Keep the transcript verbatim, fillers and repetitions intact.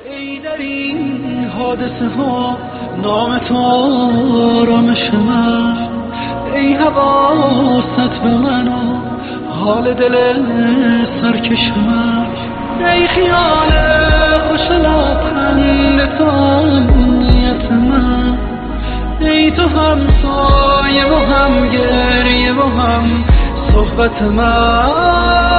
ای در این حادثه ها نام تو آرامش من، ای حواست به من و حال دل سرکش من، ای خیال خوش لبخند تو امنیت من، ای تو هم سایه و هم گریه و هم صحبت من.